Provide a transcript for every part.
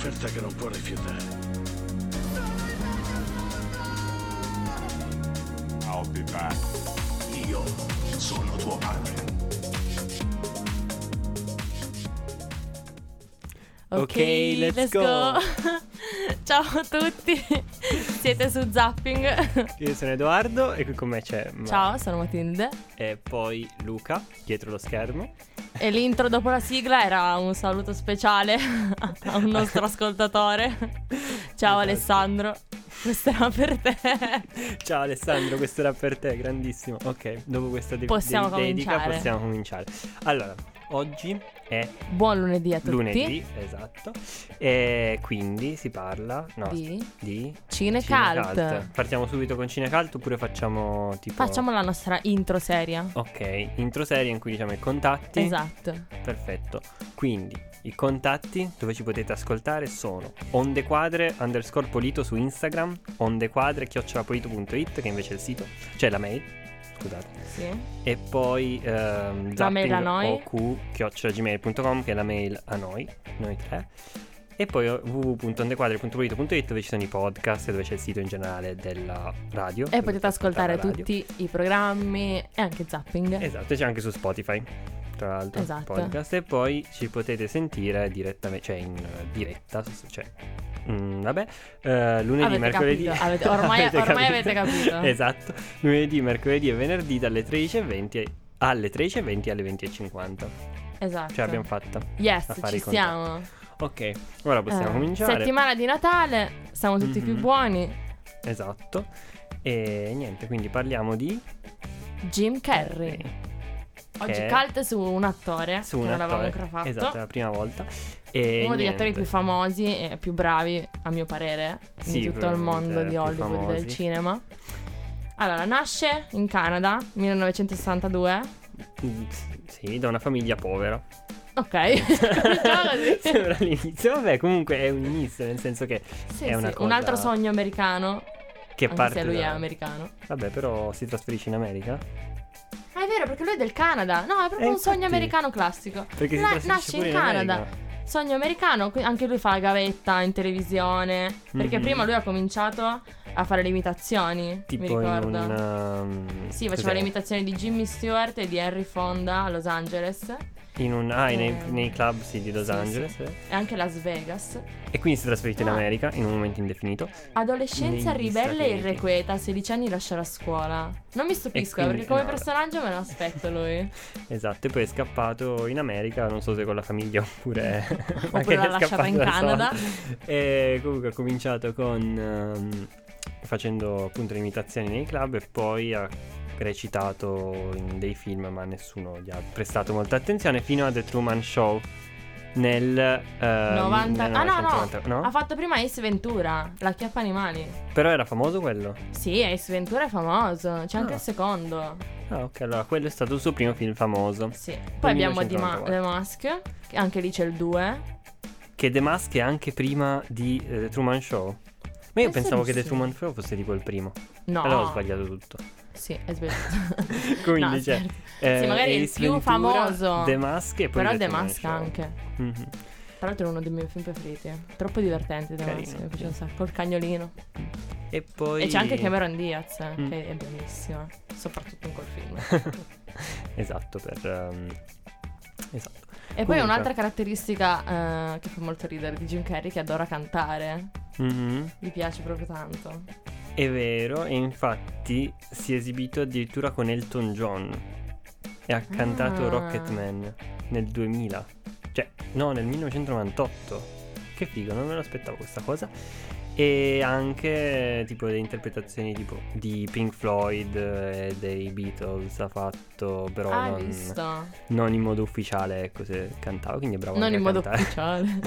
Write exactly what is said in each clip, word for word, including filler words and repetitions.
un'offerta che non può rifiutare. I'll be back. Io sono tuo padre. Ok, Ok, let's, let's go. go. Ciao a tutti, siete su Zapping. Io sono Edoardo e qui con me c'è Ma- Ciao, sono Matilde. e poi Luca dietro lo schermo. E l'intro dopo la sigla era un saluto speciale a un nostro ascoltatore. Ciao Esatto. Alessandro, questo era per te. Ciao Alessandro, questo era per te, grandissimo. Ok, dopo questa de- Possiamo de- dedica cominciare. possiamo cominciare. Allora, oggi è Buon lunedì a tutti. lunedì, esatto. E quindi si parla no, Di di Cinecult. Cinecult. Partiamo subito con Cinecult oppure facciamo tipo Facciamo la nostra intro seria. Ok, intro serie in cui diciamo i contatti. Esatto. Perfetto. Quindi i contatti dove ci potete ascoltare sono ondequadre underscore polito su Instagram, ondequadre chiocciolapolito punto it che invece è il sito, cioè la mail, scusate. Sì. E poi ehm, La mail a zapping noi. o q chiocciola gmail punto com che è la mail a noi, noi tre. E poi w w w punto ondequadre punto polito punto it dove ci sono i podcast e dove c'è il sito in generale della radio. E potete ascoltare la radio. tutti i programmi e anche Zapping. Esatto, c'è anche su Spotify, tra l'altro, Esatto. podcast. E poi ci potete sentire direttamente, cioè in uh, diretta, cioè, mm, vabbè, uh, lunedì, Avete mercoledì. capito, avete- ormai- ormai avete capito. Esatto, lunedì, mercoledì e venerdì dalle tredici e venti alle tredici e venti alle venti e cinquanta. Esatto. Ce l'abbiamo fatta. Yes, a fare ci i contatti. siamo. Ok, ora possiamo Eh, cominciare. Settimana di Natale, siamo tutti più Mhm. buoni. Esatto. E niente, quindi parliamo di Jim Carrey. Oggi Che- cult su un attore su che un non avevamo attore. ancora fatto. Esatto, è la prima volta. E Uno degli niente. attori più famosi e più bravi, a mio parere, Sì, in tutto il mondo probabilmente di più Hollywood e del famosi. cinema. Allora, nasce in Canada, millenovecentosessantadue. Mm, Sì, da una famiglia povera. Ok, Diciamo così. Sembra l'inizio. Vabbè, comunque è un inizio, nel senso che Sì, è una sì, cosa un altro sogno americano, che anche parte se lui da- è americano. Vabbè, però si trasferisce in America. Ah, è vero, perché lui è del Canada. No, è proprio Eh, un sogno infatti. americano classico. Perché si Na- trasferisce nasce pure in in Canada. America. Sogno americano, qui- anche lui fa la gavetta in televisione. Perché Mhm. prima lui ha cominciato a fare le imitazioni. Tipo mi in ricordo. un um, Sì, faceva cos'è? le imitazioni di Jimmy Stewart e di Henry Fonda a Los Angeles. In un ah, nei, Eh, nei club sì, di Los sì, Angeles. sì. eh. E anche Las Vegas. E quindi si è trasferito in Ah. America in un momento indefinito. Adolescenza Negli ribelle Stati e Uniti. irrequieta, a sedici anni lascia la scuola. Non mi stupisco, eh, quindi- perché come no, personaggio me lo aspetto lui. Esatto, e poi è scappato in America, non so se con la famiglia oppure... Oppure l'ha lasciata in Canada. E comunque ha cominciato con... ehm, facendo appunto le imitazioni nei club e poi ha recitato in dei film ma nessuno gli ha prestato molta attenzione fino a The Truman Show nel... ehm, novanta Ah no, no, millenovecentonovanta no? ha fatto prima Ace Ventura, la chiappa animali. Però era famoso quello? Sì, Ace Ventura è famoso, c'è anche Ah. il secondo. Ah ok, allora quello è stato il suo primo film famoso. Sì. Poi abbiamo The, Ma- millenovecentonovantaquattro. The Mask, che anche lì c'è il due. Che The Mask è anche prima di eh, The Truman Show. Ma io Penso pensavo di che The sì. Truman Show fosse tipo il primo. No. Allora ho sbagliato tutto. Sì, è sbagliato. Quindi No, c'è scherzo. eh, Sì, magari il Ace più Ventura, famoso. The Mask e poi Però The The Truman Mask Show. anche. Mhm. Tra l'altro è uno dei miei film preferiti. Troppo divertente The Carino, Mask, mi piace sì. un sacco. Col cagnolino. E poi E c'è anche Cameron Diaz, eh, Mm. che è bellissima. Soprattutto in quel film. Esatto, per ehm, esatto. E poi Comunque. un'altra caratteristica eh, che fa molto ridere di Jim Carrey, che adora cantare. Mhm. Gli piace proprio tanto. È vero, e infatti si è esibito addirittura con Elton John e ha cantato Ah. Rocketman nel duemila. Cioè, no, nel millenovecentonovantotto. Che figo, non me lo aspettavo questa cosa. E anche tipo delle interpretazioni tipo di Pink Floyd e dei Beatles ha fatto, però Ah, hai non, visto? non in modo ufficiale, ecco, se cantava, quindi è bravo Non anche in a modo cantare. ufficiale.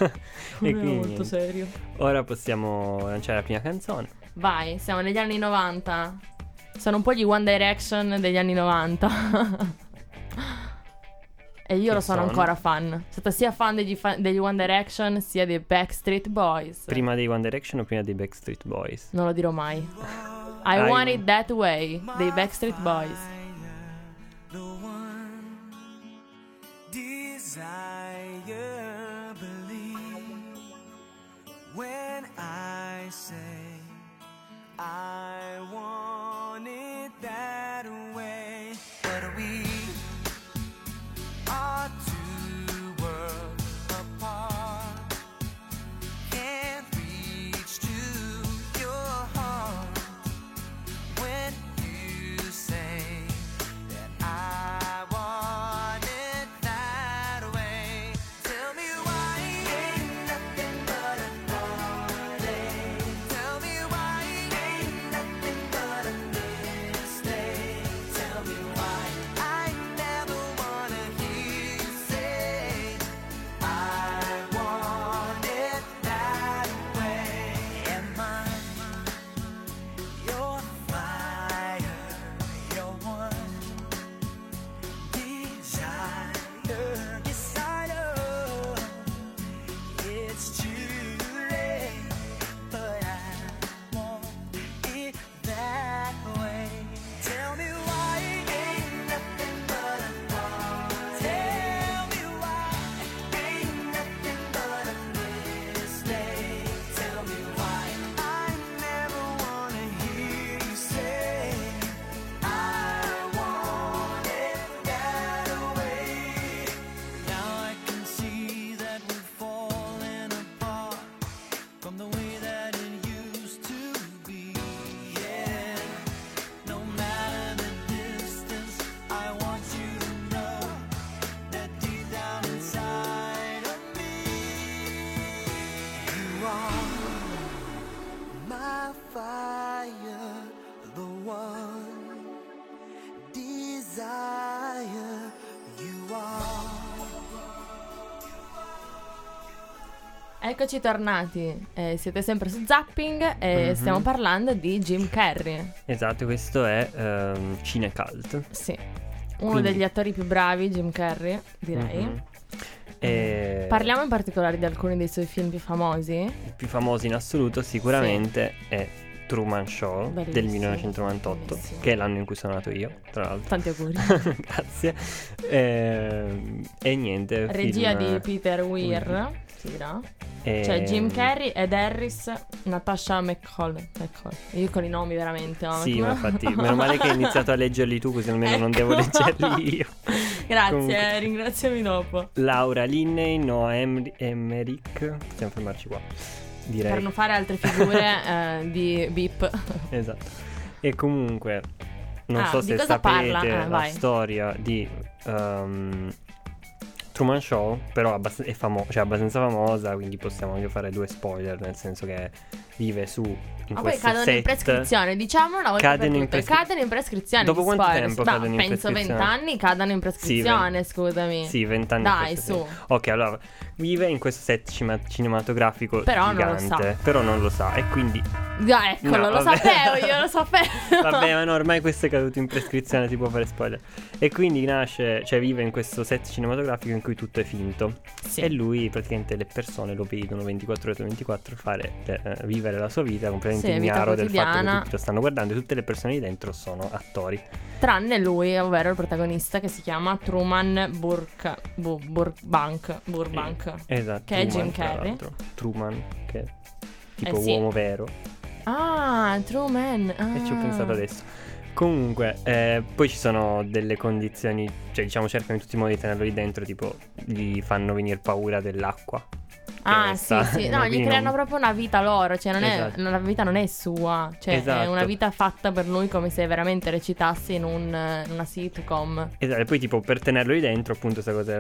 E È quindi molto niente. serio. Ora possiamo lanciare la prima canzone. Vai, siamo negli anni novanta. Sono un po' gli One Direction degli anni novanta. E io Che lo sono, sono? ancora fan. Sono stata sia fan degli, fa- degli One Direction sia dei Backstreet Boys. Prima dei One Direction o prima dei Backstreet Boys? Non lo dirò mai. I I Want want- It That Way dei Backstreet Boys. The one desire, believe say I want it that way, but we are two worlds apart. Can't reach to your heart when you say that I want it that way. Tell me why ain't nothing but a heartache. Tell me why ain't nothing but a mistake. Tell me why I never wanna hear you say I want it that way. Am I your fire, your one desire? Yes, I know it's too late, but I want it that way. Tell me why ain't nothing but a thought. Tell me why ain't nothing but a mistake. Tell me why I never wanna hear you say I want it that way. Now I can see that we're falling apart from the way that it used to be. Yeah, no matter the distance, I want you to know that deep down inside of me, you are my fire, the one desire. You are. Eccoci tornati, eh, siete sempre su Zapping e Mhm. stiamo parlando di Jim Carrey. Esatto, questo è um, Cinecult. Sì, uno Quindi- degli attori più bravi, Jim Carrey, direi. Mhm. E Parliamo in particolare di alcuni dei suoi film più famosi. il più famoso in assoluto sicuramente è Truman Show del Bellissimo, millenovecentonovantotto, bellissimo. che è l'anno in cui sono nato io, tra l'altro. Tanti auguri. Grazie. Ehm, E, niente. Regia film- di Peter Weir, si dirà. e- C'è Jim Carrey, Ed Harris, Natasha McCall. McCall. Io con i nomi veramente. No? Sì, ma infatti, meno male che hai iniziato a leggerli tu, così almeno non devo Ecco. leggerli io. Grazie, Comunque- ringraziami dopo. Laura Linney, Noah Em- Emmerich. Possiamo fermarci qua. Direi. Per non fare altre figure eh, di beep. Esatto. E comunque, non Ah, so di se cosa sapete parla? Ah, la vai. storia di um, Truman Show, però abbast- è famo- cioè abbastanza famosa, quindi possiamo anche fare due spoiler, nel senso che vive su in Ma poi questo cadono set. in prescrizione, diciamo una volta Cadono per in tutte. prescri- Cadono in prescrizione. Dopo gli quanto spoiler. tempo No, cadono in penso prescrizione? vent'anni cadano in prescrizione, ven- scusami. Sì, vent'anni. Dai, forse su. sì. Ok, allora vive in questo set cima- cinematografico Però non lo gigante, sa. però non lo sa e quindi Ah, eccolo, No, lo vabbè. sapevo, io lo sapevo. vabbè, ma no, ormai questo è caduto in prescrizione, si può fare spoiler. E quindi nasce, cioè vive in questo set cinematografico in cui tutto è finto. Sì. E lui, praticamente, le persone lo vedono ventiquattro ore su ventiquattro fare, eh, vivere la sua vita completamente Sì, vita ignaro del fatto che quotidiana. tutti lo stanno guardando e tutte le persone lì dentro sono attori. Tranne lui, ovvero il protagonista che si chiama Truman Burk, Bu- Burbank, Burbank. Esatto. Che è Jim tra Carrey. l'altro. Truman, che è tipo Eh sì. uomo vero. Ah, Truman. Ah. E ci ho pensato adesso. Comunque, eh, poi ci sono delle condizioni, cioè diciamo cercano in tutti i modi di tenerlo lì dentro, tipo gli fanno venire paura dell'acqua. Ah, che sì, sta- sì. No, quindi gli non- creano proprio una vita loro. Cioè, non Esatto. è, la vita non è sua. Cioè, è Esatto. una vita fatta per lui come se veramente recitasse in, un, in una sitcom. Esatto, e poi tipo per tenerlo lì dentro, appunto, questa cosa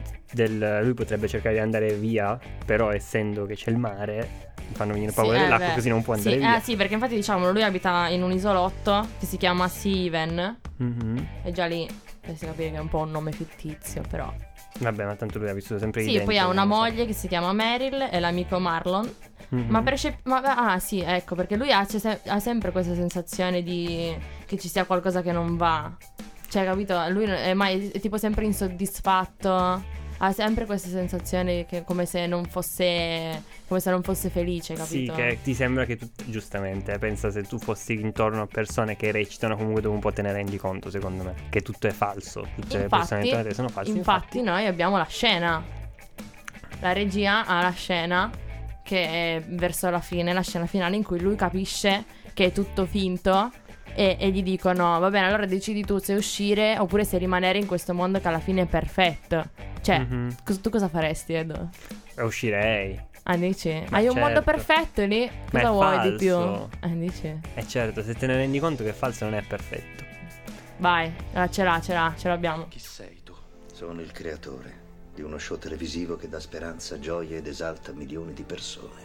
del lui potrebbe cercare di andare via, però essendo che c'è il mare, gli fanno venire paura Sì, eh, dell'acqua, beh. così non può andare Sì, via. eh, sì, perché infatti diciamo lui abita in un isolotto che si chiama Seaven. Mhm. E già lì si capire che è un po' un nome fittizio, però. Vabbè, ma tanto lui ha vissuto sempre lì Sì, dentro. poi ha una non lo so. moglie che si chiama Meryl e l'amico Marlon. Mhm. Ma percep- ma ah sì, ecco, perché lui ha, c'è se- ha sempre questa sensazione di che ci sia qualcosa che non va. Cioè, capito? Lui non- è mai è tipo sempre insoddisfatto. Ha sempre questa sensazione che come se non fosse come se non fosse felice, Sì, capito? che ti sembra che tu, giustamente, eh, pensa se tu fossi intorno a persone che recitano, comunque dopo un po' te ne rendi conto, secondo me, che tutto è falso, tutte le persone Infatti, intorno a te sono false. infatti noi abbiamo la scena. La regia ha la scena che è verso la fine, la scena finale in cui lui capisce che è tutto finto e, e gli dicono va bene, allora decidi tu se uscire oppure se rimanere in questo mondo che alla fine è perfetto. Cioè, Mhm. cos- tu cosa faresti, Edo? Uscirei. Ah, dici? Ma Hai un mondo certo. perfetto lì? Ma Cosa è vuoi di più? falso. Ah, dici? E certo, se te ne rendi conto che falso non è perfetto. Vai, ah, ce l'ha, ce l'ha, ce l'abbiamo. Chi sei tu? Sono il creatore di uno show televisivo che dà speranza, gioia ed esalta milioni di persone.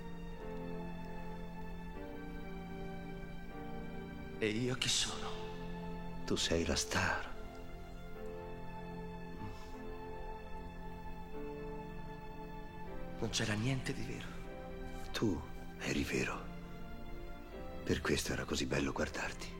E io chi sono? Tu sei la star. Non c'era niente di vero. Tu eri vero. Per questo era così bello guardarti.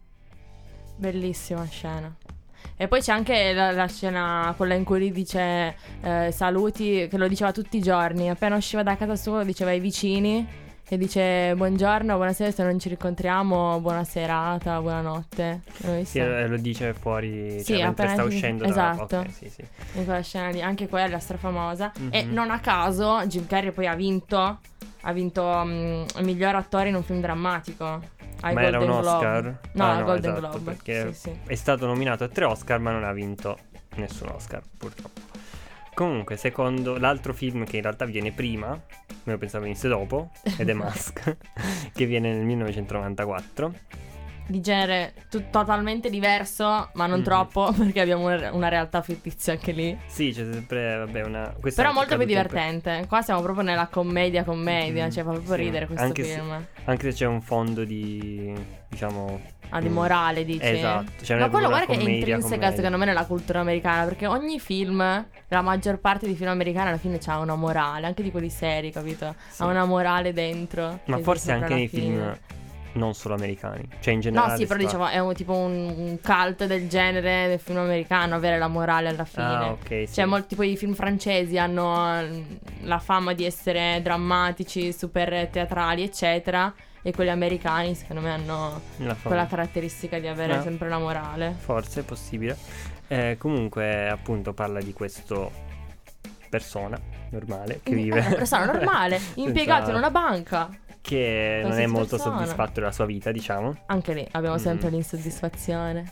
Bellissima scena. E poi c'è anche la, la scena, quella in cui lui dice eh, saluti, che lo diceva tutti i giorni. Appena usciva da casa sua lo diceva ai vicini e dice buongiorno, buonasera, se non ci rincontriamo, buona serata, buonanotte. L'hai visto? Sì, eh, lo dice fuori, Sì, cioè, mentre appena sta si- uscendo esatto. da... Ok, sì, sì. In quella scena lì, anche quella strafamosa. E Mhm. non a caso Jim Carrey poi ha vinto Ha vinto mm, il miglior attore in un film drammatico ai Ma Golden era un Globe. Oscar? No, Ah, al no, Golden esatto, Globe. perché Sì, sì. è stato nominato a tre Oscar ma non ha vinto nessun Oscar, purtroppo. Comunque, secondo l'altro film che in realtà viene prima, io pensavo venisse dopo, ed è Mask, che viene nel millenovecentonovantaquattro. Di genere tu- totalmente diverso, ma non Mhm. troppo, perché abbiamo una, una realtà fittizia anche lì. Sì, c'è sempre, vabbè, una... questa Però è molto più caduta in que- divertente. Qua siamo proprio nella commedia commedia, Mhm, cioè fa proprio sì. ridere questo Anche se- film. Anche se c'è un fondo di, diciamo... Ah, di mm, morale, dici? Esatto, cioè non Ma è quello proprio guarda che una è commedia, intrinseca commedia. secondo me nella cultura americana, perché ogni film, la maggior parte dei film americani alla fine c'ha una morale, anche di quelli seri, capito? Sì. Ha una morale dentro. Ma che forse sempre anche alla nei fine. film non solo americani, cioè in generale. No, sì, però sta- diciamo è un, tipo un, un cult del genere del film americano, avere la morale alla fine. Ah, ok, sì. Cioè, molti tipo i film francesi hanno mm, la fama di essere drammatici, super teatrali, eccetera. E quelli americani, secondo me, hanno La fama. quella caratteristica di avere Ah. sempre la morale. Forse è possibile. Eh, comunque, appunto, parla di questo persona normale che È vive. una persona normale, impiegato senza- in una banca. che non è qualsiasi molto persona. soddisfatto della sua vita, diciamo. Anche lì abbiamo Mm. sempre l'insoddisfazione.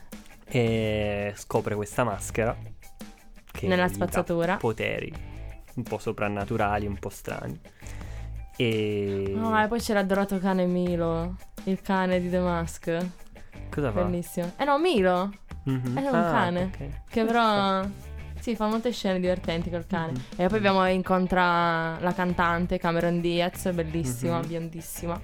E scopre questa maschera che Nella gli dà spazzatura. poteri un po' soprannaturali, un po' strani. E Ah, e poi c'era adorato cane Milo, il cane di The Mask. cosa fa? Bellissimo. Eh no, Milo, Mhm. è un Ah, cane. ok. che però sì, fa molte scene divertenti col cane. Mhm. E poi abbiamo incontra la cantante Cameron Diaz, bellissima, Mhm. biondissima.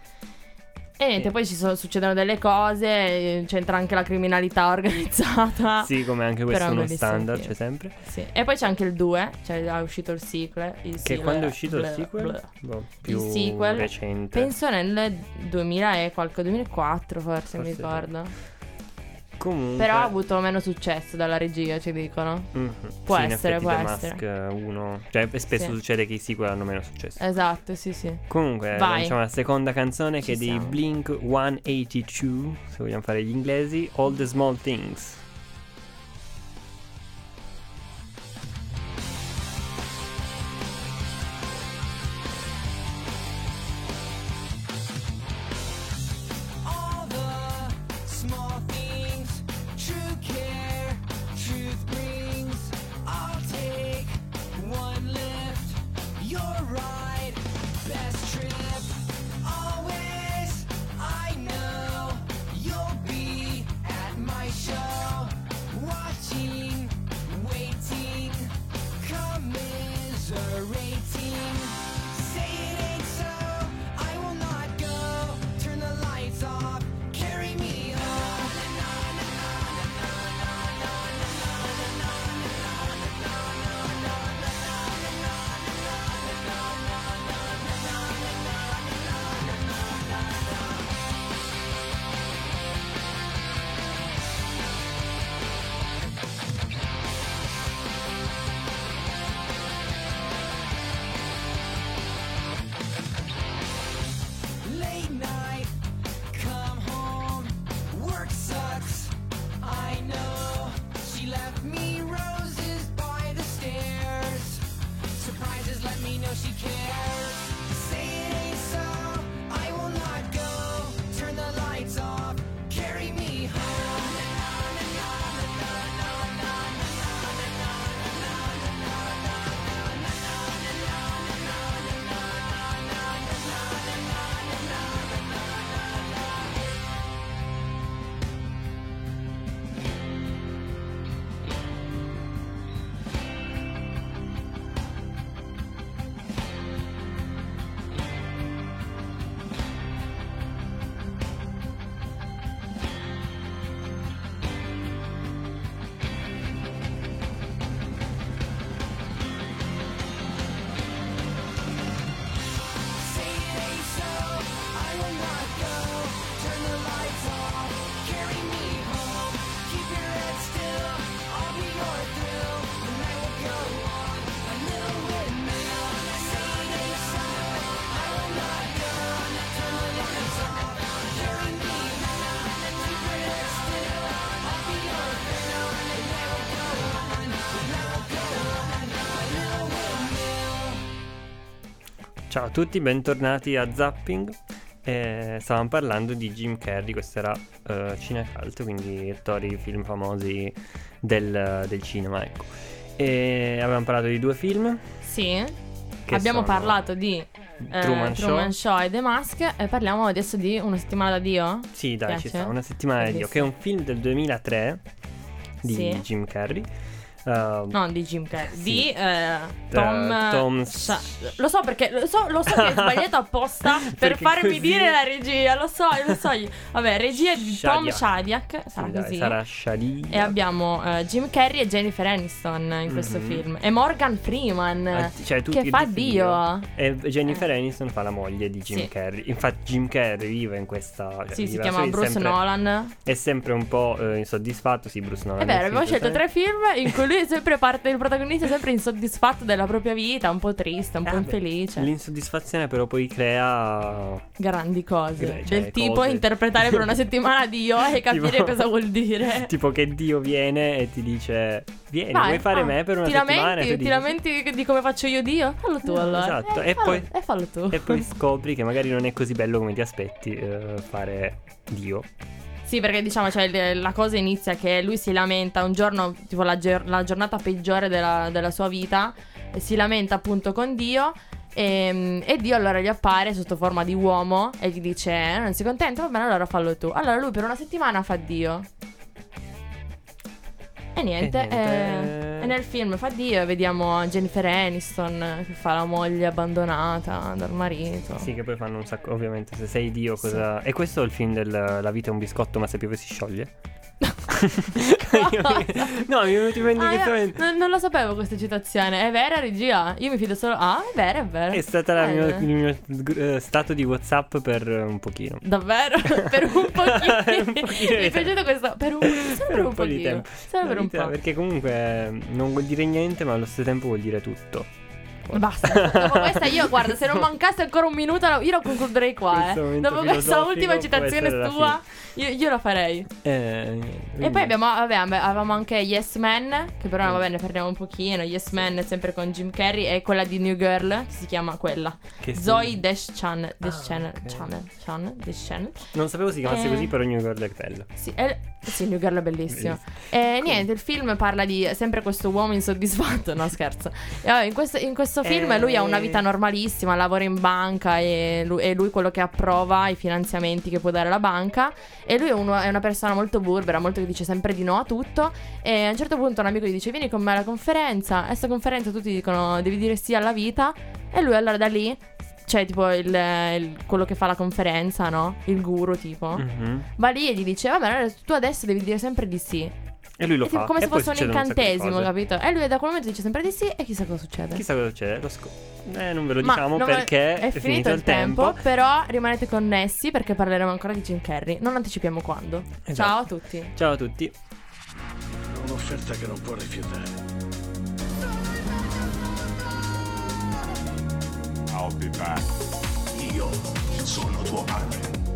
E niente, Sì. poi ci sono, succedono delle cose, c'entra anche la criminalità organizzata. Sì, come anche questo Però è uno bellissimo standard, film. c'è sempre. Sì. E poi c'è anche il due, cioè è uscito il sequel. Il Che sequel- quando è uscito il bleh, sequel? bleh. Boh, più Il sequel, recente. penso nel duemila e qualche, duemilaquattro forse, mi Forse sì. ricordo. Comunque Però ha avuto meno successo dalla regia, ci dicono. Mhm. Può Sì, in essere, effetti può The essere. Mask uno, cioè spesso Sì. succede che i sequel hanno meno successo. Esatto, sì, sì. Comunque, Vai. diciamo la seconda canzone Ci che è dei siamo. Blink centottantadue, se vogliamo fare gli inglesi, All the Small Things. All the small things, true care, truth brings. I'll take one lift, you're right, best trip. Always, I know you'll be at my show, watching, waiting, commiserating. Say it ain't so, I will not go. Turn the lights off, carry me home. Late night, come home, work sucks, I know. She left me roses by the stairs. Surprises let me know she cares. Ciao a tutti, bentornati a Zapping. Eh, stavamo parlando di Jim Carrey, questo era uh, Cinecult, quindi attori, film famosi del, del cinema, ecco. E avevamo parlato di due film. Sì, che abbiamo sono parlato di eh, Truman, Truman Show. Show e The Mask e parliamo adesso di Una settimana da Dio. Sì, dai, Piace? ci sta, Una settimana di Dio, che è un film del duemilatré di Sì. Jim Carrey. Uh, Non di Jim Carrey, Sì. di eh, Tom, Eh, Tom Sha- Lo so perché lo so, lo so che hai sbagliato apposta per Perché farmi così- dire la regia. Lo so, lo so io. Vabbè, regia di Tom Shadyac. Shadyac. Sarà sì, dai, così. sarà Shadyac. E abbiamo eh, Jim Carrey e Jennifer Aniston in questo Mhm. film. E Morgan Freeman Ah, cioè, tutti che fa di Dio. E Jennifer Aniston fa la moglie di Jim Sì. Carrey. Infatti Jim Carrey vive in questa, cioè, Sì, si vive la chiama sua vita, Bruce sempre- Nolan. È sempre un po' eh, insoddisfatto. Sì, Bruce Nolan È vero, nel abbiamo film, scelto sai? tre film in cui lui è sempre parte, il protagonista è sempre insoddisfatto della propria vita, un po' triste, un po' Eh, vabbè, infelice. L'insoddisfazione però poi crea Grandi cose. Gra- cioè, del tipo cose. interpretare per una settimana Dio e capire Tipo- cosa vuol dire. tipo che Dio viene e ti dice vieni, Vai, vuoi fare ah, me per una ti settimana? lamenti, E tu ti dici, lamenti di come faccio io Dio? Fallo tu Eh, allora. esatto, Eh, e fallo, poi- e fallo tu. E poi scopri che magari non è così bello come ti aspetti eh, fare Dio. Sì, perché diciamo, cioè, il- la cosa inizia che lui si lamenta un giorno, tipo la, gior- la giornata peggiore della, della sua vita, e si lamenta appunto con Dio. E, e Dio allora gli appare sotto forma di uomo e gli dice: "Eh, non sei contento? Va bene, allora fallo tu." Allora lui per una settimana fa Dio. E niente, E niente. eh, e nel film fa Dio e vediamo Jennifer Aniston che fa la moglie abbandonata dal marito. Sì, che poi fanno un sacco. Ovviamente, se sei Dio, cosa. E questo è il film del La vita è un biscotto, ma se piove si scioglie? No, mi è venuto in mente Ah, in questo io momento. non, non lo sapevo questa citazione. È vera, regia? Io mi fido solo. Ah, è vera, è vera. È stata la Eh, mio- il mio eh, stato di WhatsApp per eh, un pochino. Davvero? Per un pochino. Per un pochino Mi di è piaciuto questo. Per un, solo per un po' di pochino. tempo. Solo La per un vita- po'. Perché comunque eh, non vuol dire niente, ma allo stesso tempo vuol dire tutto. Basta. Dopo questa, io guarda, se non mancasse ancora un minuto, io lo concluderei qua. Questo Eh. momento Dopo questa filosofico ultima può citazione essere la tua, io, io lo farei. Eh, E quindi- poi abbiamo, vabbè, avevamo anche Yes Man, che però vabbè, ne parliamo un pochino. Yes Man è sempre con Jim Carrey, e quella di New Girl, che si chiama quella. Che sì. Zoe Dash Channel. Dash Ah, Channel. ok. Channel. Channel. Dash Channel. Non sapevo si chiamasse Eh. così, però New Girl è bella. Sì, è- sì, New Girl è bellissimo. Bellissimo. E niente, il film parla di sempre questo uomo insoddisfatto. No, scherzo. E vabbè, in, questo, in questo film Eh. lui ha una vita normalissima, lavora in banca e lui, è lui quello che approva i finanziamenti che può dare la banca. E lui è, uno- è una persona molto burbera, molto che dice sempre di no a tutto. E a un certo punto un amico gli dice: "Vieni con me alla conferenza." E a sta conferenza tutti dicono: "Devi dire sì alla vita." E lui allora da lì, cioè tipo il, il- quello che fa la conferenza, no? Il guru tipo. Mhm. Va lì e gli dice: "Vabbè, allora tu adesso devi dire sempre di sì." E lui lo È tipo fa. come e se poi fosse un succedono sacco di incantesimo, cose. capito? E lui da quel momento dice sempre di sì e chissà cosa succede. Chissà cosa succede. Lo sco- eh, non ve lo Ma diciamo non ve- perché è finito il tempo, però rimanete connessi perché parleremo ancora di Jim Carrey. Non anticipiamo quando. Esatto. Ciao a tutti. Ciao a tutti. Un'offerta che non può rifiutare. I'll be back. Io sono tuo padre.